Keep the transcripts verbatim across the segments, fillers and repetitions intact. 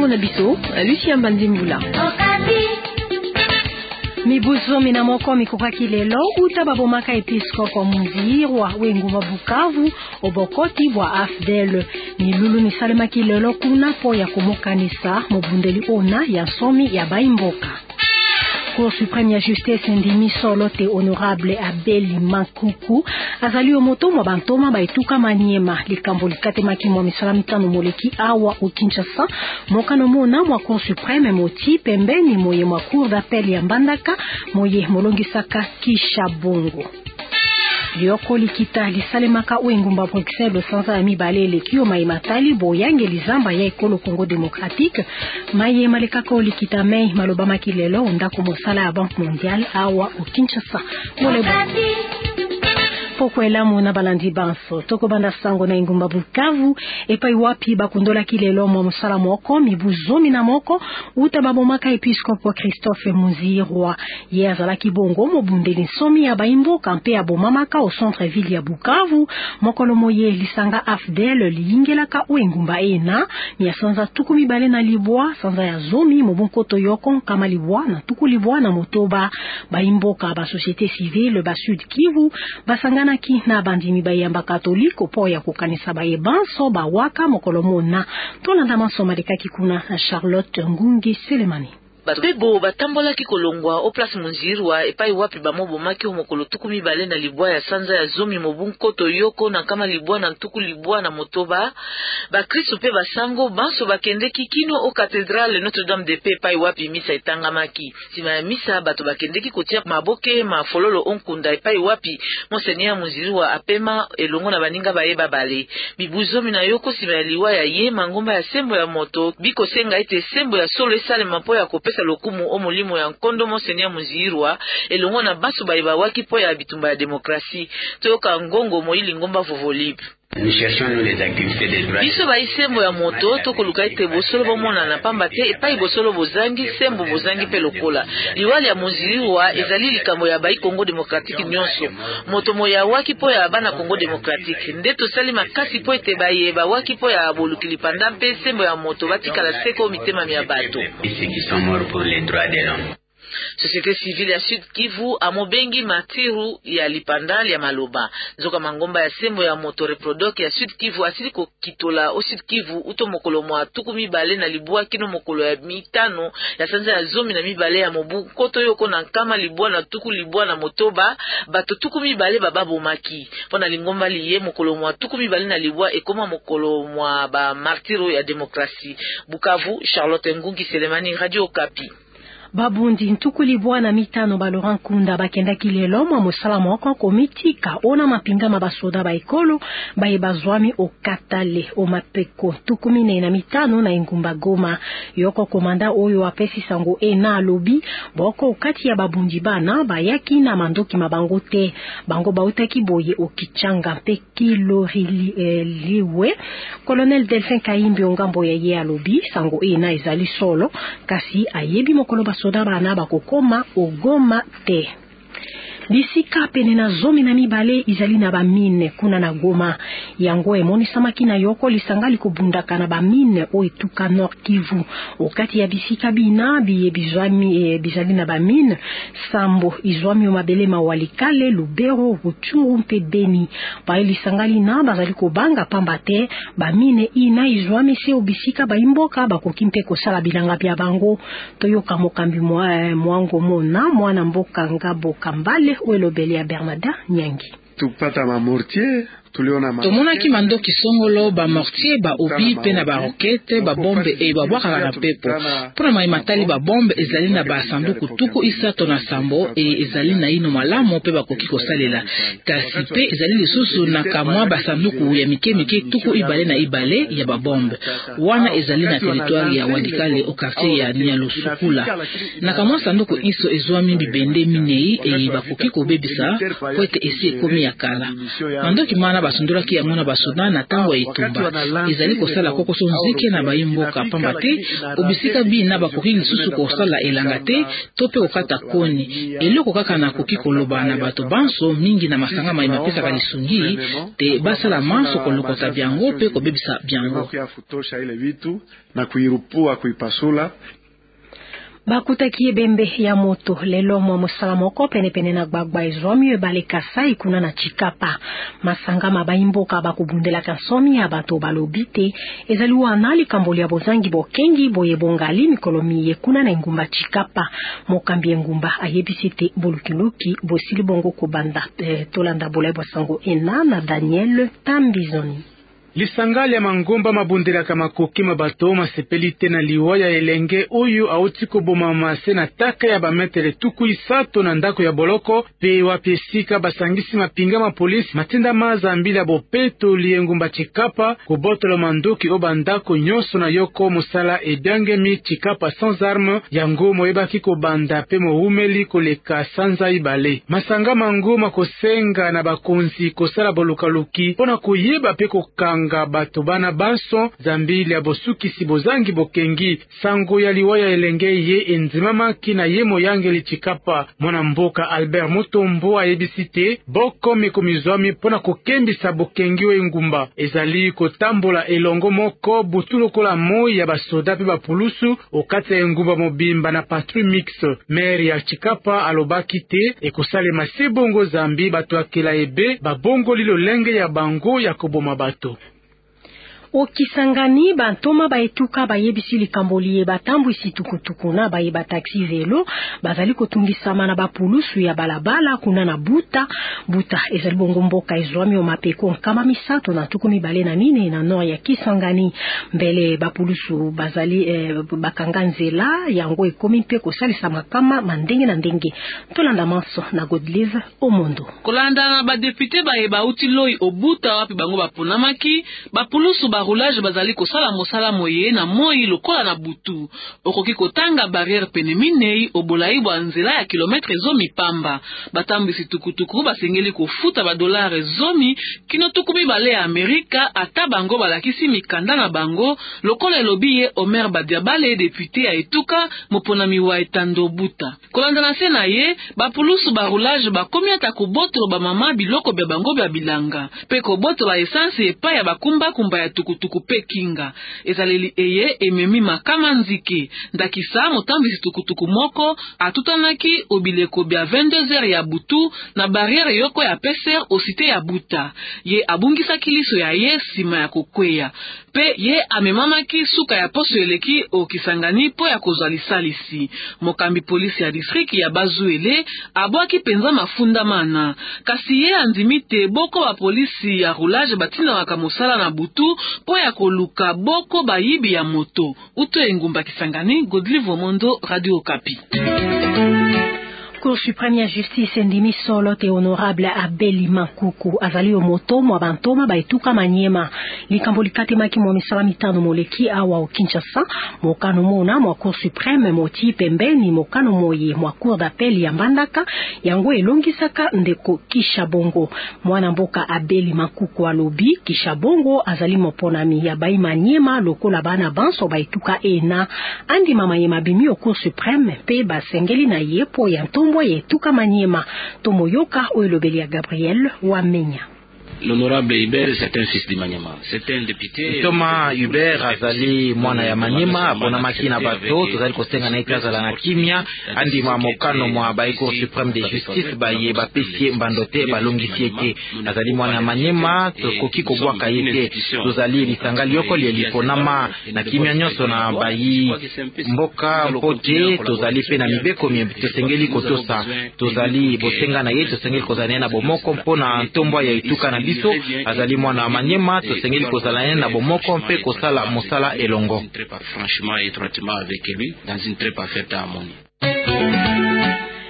na biso Lucia Mbandimula. Mibuzo minamoko mikokaki lelo uta babomaka episkopo Muzirwa wenguma Bukavu obokoti bwa A F D E L. Milulu misalemaki lelo kuna po ya komokanisa mobundeli ona ya somi ya baimboka. Cour suprême ya justice ndimi solo te honorable Abeli Mankuku azali omoto mwa bantoma baituka Maniema likambo likatemaki mwa misala mitano moleki awa o Kinshasa mokano mona mwa Cour suprême moti pembeni moye mwa cour d'appel ya Mbandaka moye molongisaka kisha bongo. Lioko likita lisalemaka wengumba Bruxelles sanza ya mibale elekio maimatali boyange lizamba ya ekolo Congo démocratique maye malekako likita mei malobama kilelo ndako mosala ya Banque mondiale awa o Kinshasa molebo pokwela mona balandi banso toko banda sango na ingumba Bukavu epai wapi bakundola kilelo mwa musala moko mibuzomi na moko uta babomaka episkopo Christophe Muzirwa ye azalaki bongo mobundeli somi ya baimboka mpe abomamaka au centre ville ya Bukavu mokolo moye lisanga A F D E L liingelaka wengumba ena ya sanza tuku mibale na libwa sanza ya zomi mobunkoto yoko kama libwa na tuku libwa na motoba baimboka ba société civile ba Sud Kivu basangana ki na bandimi bayamba katoliko po ya kukanisa baye banso bawaka mokolo mona tolanda manso madekaki kuna na Charlotte Ngungi Selemani. Bebo batambola ki kolongwa o place Muzirwa epai wapi bamobomaki mokolo tuku mibale na libwa ya sanza ya zomi mobunkoto yoko na kama libwa na tuku libwa na motoba ba Kristo pe basango banso bakendeki kino o cathédrale Notre-Dame de Paix epai wapi misa etangamaki sima ya misa bato bakendeki kotia maboke mafololo onkunda epai wapi Monseigneur Muzirwa apema elongo na baninga bayeba bale bibuzomi na yoko sima ya liwa ya ye mangomba ya sembo ya moto biko senga ete sembo ya solo esale mapo ya kopesa lokumu o molimo ya nkondo Monseigneur Muzirwa elongo na baso bayeba waki po ya bitumba ya demokrasi toyoka ngongo moili ngomba vovolipe. Nous cherchons nous les activités des droits. Biso ba isembo ya moto tokoluka ete bosolo bomona na pamba te epai bosolo bozangi sembo bozangi pe lokola liwali ya Muzirwa ezali likambo ya bai Congo démocratique nyonso moto moya waki po ya bana Congo démocratique ndeto sali makasi po ete baye ba waki po ya bolukili panda mpe sembo ya moto batikala seko mitema ya bato ceux qui sont morts pour les droits de l'homme. Société civile ya Sud Kivu amobengi matiru ya lipanda ya maloba nzoka mangomba ya sembo ya moto reprodoc ya Sud Kivu asili ko kitola o Sud Kivu uto mokolo mwa tuku mibale na libwa kino mokolo ya mitano ya sanza ya zomi na mibale ya mobu koto yoko na kama libwa na tuku libwa na motoba bato tuku mibale bababo maki pona lingomba liye mokolo mwa tuku mibale na libwa ekoma mokolo mwa ba martiro ya demokrasi. Bukavu, Charlotte Ngungi Selemani, Radio Okapi. Babundi ntukuli bwana mitano ba Laurent Kunda bakenda kilelo mwa musala mwako komitika ona mapinga mabasoda ba ekolo baye bazwami okatale o mapeko tukumine na mitano na ingumba Goma yoko komanda oyo apesi sango ena lobi boko okati ya babundi bana bayaki na mandoki mabango te bango bautaki boye okichanga mpe kilori eh, liwe Colonel Delphin Kaimbi ongambo ya ye alobi sango ena ezali solo kasi ayebi mokolo soda bana bakokoma ogoma te. Bisika pene na zomi na mibale izali na ba mine kuna na Goma yango emoni samaki na yoko lisangali kubundaka na ba mine o etuka Nord Kivu okati ya bisika bina biye bizwami e, bizali na ba mine sambo izwami o mabele mawalikale Lubero Ruchuru mpe Beni pa lisangali na bazali kobanga pamba te ba mine ina izwami se obisika ba imboka bakokimpe kosala bilanga bya bango toyoka mokambi mwa eh, mwango mona mwana mboka ngabo kambale Ouelobeli ya Bernada Nyangi. Tupata ma mortier tomona ki mandoki songolo ba mortier ba obi pe na ba roquette ba bombe e ba bwaka na pepo pona mai matali ba bombe ezali na ba sanduku tuku isato na sambo e ezali na ino malamu pe ba koki kosalela kasi pe ezali lisusu na kamwa ba sanduku ya mike mike tuku ibale na ibale ya ba bombe wana ezali na territoire ya Wadikale au quartier ya Nyalusukula na kamwa sanduku iso ezwami bibende minei e ba koki kobebisa ko ete esi ekomi ya kala. Mandoki mana basundolaki yango na basoda na tango ya itumba. Ezali kosala kokoso nzike na bayimboka pamba te obisika bina bakoki lisusu kosala elanga te to pe kokata koni. Eloko kaka na koki koloba na bato banso mingi na masanga mai mapesaka lisungi te basala manso kolokota byango pe kobebisa byango. Na kuirupua kuipasula bakutaki ebembe ya moto lelo mwa mosala moko penepene na gbagba ezwami ebale Kasai kuna na Chikapa. Masanga mabayimboka bakubundelaka nsomi ya bato balobi te ezali wana likambo ya bozangi bokengi boye bongali mikolo miye kuna na ngumba Chikapa. Mokambi ngumba ayebisi te bolukiluki bosili bongo kobanda eh, tolanda bolai bosango ena na Daniel Tambizoni. Lisangali ya mangomba mabundelaka makoki mabato masepeli te na liwa ya elenge oyo auti koboma mase na taka ya bametere tuku isato na ndako ya boloko pe wapi esika basangisi mapinga ma polisi matinda mazambili ya bopeto liengumba Chikapa kobotola mandoki o bandako nyonso na yoko mosala ebyangemi Chikapa sans arme yango moyebaki kobanda pe moumeli koleka sanza ibale. Masanga mangoma kosenga na bakonzi kosala bolukaluki pona koyeba pe kokanga nga bato bana banso zambili ya bosukisi bozangi bokengi sango ya liwaya elenge ye enzimamaki na ye moyangeli Chikapa. Mwana mboka Albert Mutombo ayebisi te boko mikomizwami pona kokembisa bokengi we ngumba ezali kotambola elongo moko butu lokola moi ya basoda pe bapulusu okati ya ngumba mobimba na patrouille mixte. Maire ya Chikapa alobaki te ekosalema se bongo zambi bato akela ebe babongo lilo lenge ya bango ya koboma bato. Okisangani bantoma baetuka bayebisi likambo liye batambwisi tukutuku na bayeba taxi velo bazali kotungisama na bapulusu ya balabala kuna na buta buta ezali bongo mboka ezwami o mapeko nkama misato na tuku mibale na mine na nord ya Kisangani. Mbele bapulusu bazali eh, bakanga nzela yango ekomi mpe kosalisa makama mandenge na ndenge. Tolanda manso na Godlive Omondo. Kolanda na badepute bayeba uti loi obuta wapi bango bapunamaki bapulusu ba roulage bazali kosala mosala moye na moi lokola na butu okoki kotanga barrière pene minei obolai bwa nzela ya kilometre zomi pamba. Batambisi tukutuku basengeli kofuta ba dollar zomi kino tukumi bale ya Amerika ata bango balakisi mikanda na bango lokola elobi ye Omer Badiabale député ya etuka moponami wa etando buta. Kolanda na se na ye bapulusu ba roulage bakomi ata kobotolo ba mama biloko bya bango bya bilanga pe kobotolo essence epa ya bakumba kumba ya tuku tuku pe kinga. Ezaleli eye ememi makama nzike ndakisa motambisi tukutuku moko atutanaki obileko bya vingt-deux heures ya butu na barrière yoko ya peser osite ya buta. Ye abungisa kiliso ya ye sima ya kokweya pe ye amemamaki suka ya poso eleki okisangani po ya kozwa lisalisi. Mokambi polisi ya district ya Bazuele abwaki penza mafunda mana kasi ye andimi te boko ba polisi ya roulage batina waka mosala na butu po ya koluka boko bayibi ya moto. Uto engumba Kisangani, Godlive Omondo, Radio Okapi. Cour suprême ya justice ndimi solo te honorable Abeli Makuku azali omoto mwa bantoma baituka Manyema likambo likate maki mwa misala mitano moleki awa o Kinshasa mokano mona mwa Cour suprême moti pembeni mokano moye mwa Cour d'appel ya Mbandaka yango elongisaka ndeko Kishabongo. Mwana mboka Abeli Makuku alobi Kishabongo azali moponami ya bai Manyema lokola bana banso baituka ena andi mama yema bimi o Cour suprême pe basengeli na yepo ya ntombo yetuka Manyema tomoyoka oyelobeli ya Gabriel Wamenya. L'honorable Hubert, c'est un fils de Manyema. C'est un député. Thomas Hubert azali mwana ya Manyema abona makina bato tozali kosenga na ikazala na kimia andi mwa mokano mwa ba Cour suprême de justice baye ba pesie mbandote balongisi ete azali mwana ya Manyema tokoki kobwaka yete tozali lisangali yoko lieliponama na kimia nyonso na bayi mboka mpote tozali pe na mibeko miembe tosengeli kotosa tozali bosenga na ye tosengeli kozana na bomoko mpona ntombo ya ituka na biso azali mwana Manyema tosengeli kozala na bomoko mpe kosala mosala elongo franchement étroitement avec lui dans une très parfaite harmonie.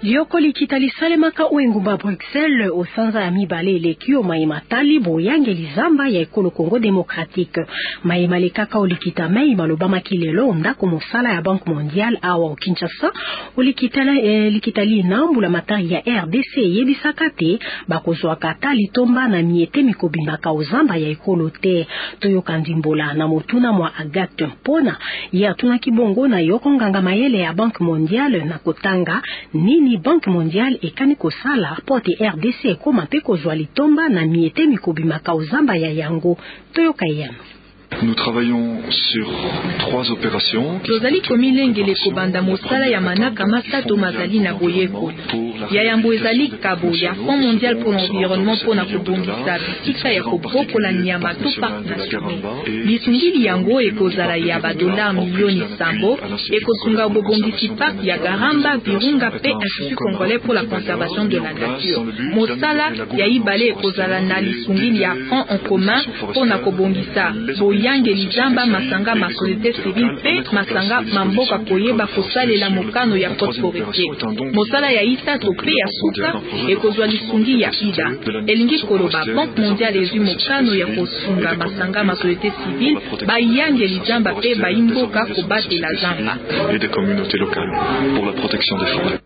Lioko likitali salemaka uengumba Bruxelles osanza ya mibale elekio maimatali boyange lizamba ya ekolo Congo Démocratique. Maimale kaka olikita mei malobama kilelo ndako mosala ya Banque Mondiale awa o Kinshasa olikitala eh, likitali nambula matari ya R D C yebisakate bakozwa kata litomba na miete mikobimaka ozamba ya ekolo te. Toyoka ndimbola na motuna mwa Agathe Mpona ya tuna kibongo na yoko nganga mayele ya Banque Mondiale na kotanga nini Banque Mondiale ekani kosala porte R D C koma pe kozwa litomba na miete mikobimaka ozamba ya yango. Toyoka yano. Nous travaillons sur trois opérations. Tozali komilengele kobanda mosala ya manaka masato mazali na boyeko. Ya yambo ezali kabo ya Fonds mondial pour l'environnement pona kobongisa bisika ya kobokola nyama to parc national. Lisungili yango ekozala ya badola milioni sambo ekosunga bobongisi parc ya Garamba, Virunga pe Institut Congolais pour la conservation de la nature. Mosala ya ibale ekozala na lisungili ya Fonds en commun pona kobongisa yange lijamba masanga ma société civile pe masanga mamboka koyeba kosalela mokano ya code forestier. Mosala ya ita to pe ya suka ekozwa lisungi ya ida. Elingi koloba Banque Mondiale ezwi mokano ya kosunga masanga ma société civile ba yange lijamba pe ba imboka kobatela zamba. Et des communautés locales pour la protection des forêts.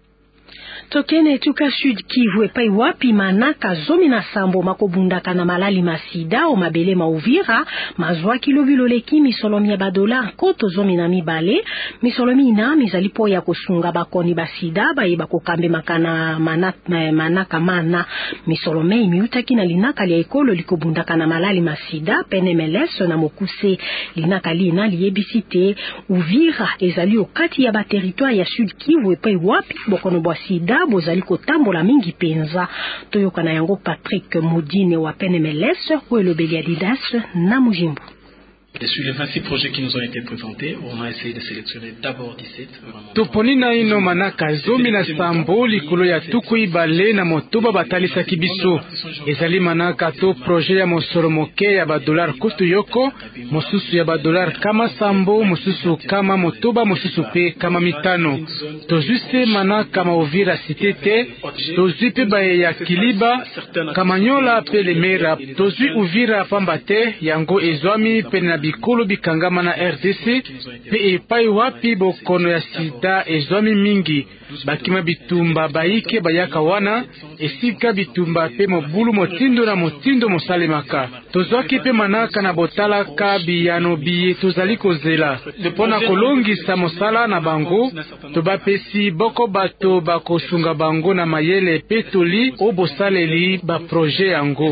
Tokene tuka Sud Kivu epai wapi manaka zomi na sambo makobundaka na malali masida o mabele mauvira mazwa kilovilo leki misolomi ya badola koto zomi na mibale misolomi ina mizalipo ya kosunga bakoni basida baye bakokambe makana manaka, manaka mana misolome imiutaki na linaka lia ekolo likobundaka na malali masida penemeles na mokuse linaka lina liyebisite Uvira ezali okati ya ba territoire ya Sud Kivu epai wapi bokono bwa sida bozali kotambola mingi penza. Toyoka na yango Patrick Moudine wa P N M L S ou elobeli Adidas na Mujimbo. Et sur les vingt-six projets qui nous ont été présentés, on a essayé de sélectionner d'abord dix-sept. Toponina ino manaka zomi na sambo likolo ya tuku ibale na motoba batalisa kibiso. Ezali manaka to projet ya mosoro moke ya ba dollar kostu yoko, mosusu ya ba dollar kama sambo, mosusu kama motoba, mosusu pe kama mitano. Tozuse manaka ma Uvira cité te, tozui pe baye ya Kiliba, Kamanyola pe Lemera, tozui Uvira pamba te, yango ezwami pe na bikolo bikangama na R D C pe epai wapi bokono ya sida ezwami mingi bakima bitumba baike bayaka wana esika bitumba pe mobulu motindo na motindo mosalemaka tozwaki pe manaka na botala ka biyano biye tozali kozela pona kolongisa mosala na bango tobapesi boko bato bakosunga bango na mayele pe toli o bosaleli ba projet yango.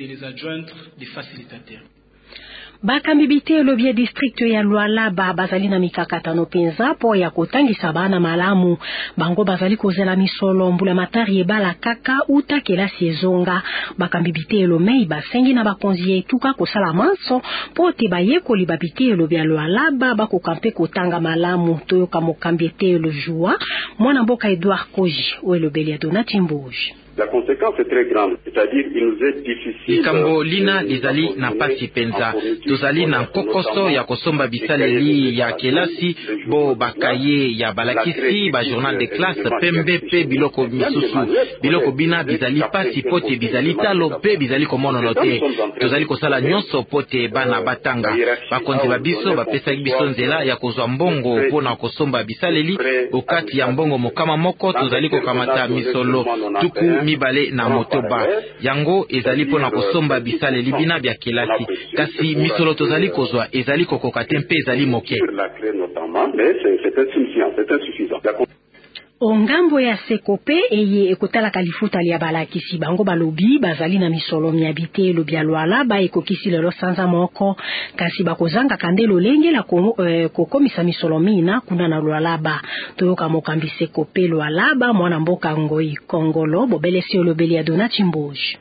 Bakambibite elobie district ya Lualaba bazali na mikakatano penza po ya kotangisa bana malamu bango bazali kozela misolo mbula matari ebala kaka uta kelasi ezonga bakambibite elomei basengi na bakonzi etuka kosala manso po te bayekoli babite elobie ya Lualaba bakokampe kotanga malamu toyoka mokambite elojua mwana mboka Edouard Koji ou elobeli ya Donati Mbuji. La conséquence est très grande, c'est-à-dire il nous est difficile. Likambo lina lizali na pasi penza. Tozali na kokoso ya kosomba bisaleli ya kelasi bo bakaye ya balakisi ba journal de classe pembe pe biloko misusu. Biloko bina bizali pasi pote bizali talo pe bizali komono note. Tozali kosala nyonso pote bana batanga. Bakonzi babiso bapesa biso nzela ya kozwa mbongo pona kosomba bisaleli okati ya mbongo mokama moko tozali kokamata misolo tuku mibale na motoba yango ezali pona kosomba bisaleli bina bya kelasi kasi misolo tozali kozwa ezali kokoka te mpe ezali moke. Ongambo ya Sekope eye ekotala kalifuta lia balakisi bango balobi bazali na misolo miabite elobi ya Lualaba ekokisi lelo sanza moko kasi bakozanga kandelo lenge la kokomisa misolo mina kuna na Lualaba toyoka mokambi Sekope Lualaba mwana mboka Ngoi Kongolo bobelesi olobeli ya Donati Mbuji.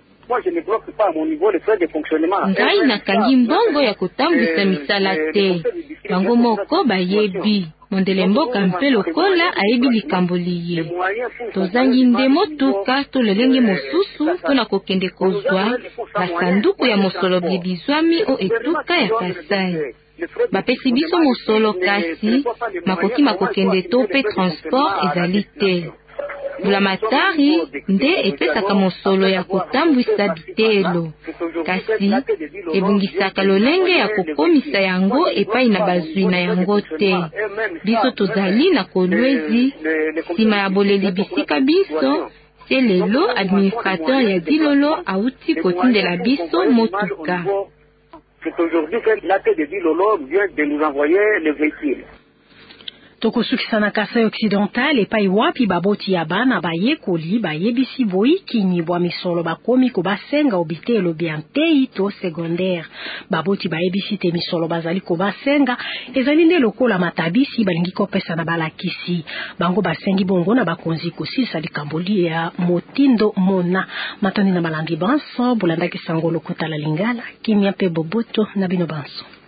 Ngai nakangi mbongo ya kotambwisa misala te bango moko bayebi mondele mboka mpe lokola ayebi likambo liye tozangi nde motuka to lelenge mosusu mpona kokende kozwa basanduku ya mosolo bye bizwami o etuka ya Kasai bapesi biso mosolo kasi makoki makokende to pe transport ezali te Bulamatari nde epesaka mosolo ya kotambwisa bitelo kasi ebungisaka lolenge ya kokomisa yango epai na bazwi na yango te. Biso tozali na Kolwezi sima ya boleli bisika biso se lelo administrateur ya Dilolo auti kotindela biso motuka. C'est aujourd'hui que l'A T de Dilolo vient de nous envoyer le véhicule. Tokosukisa na Kasai Occidental epai wapi baboti ya bana bayekoli bayebisi boyikini bwa misolo bakomi ko basenga obitelo biantei to secondaire. Baboti bayebisi te misolo bazali ko basenga ezali nde lokola matabisi balingi kopesa na balakisi. Bango basengi bongo na bakonzi kosisa likamboli ya motindo mona. Matani na malangi banso bulanda kisango lokutala lingala kimya pe boboto na bino banso.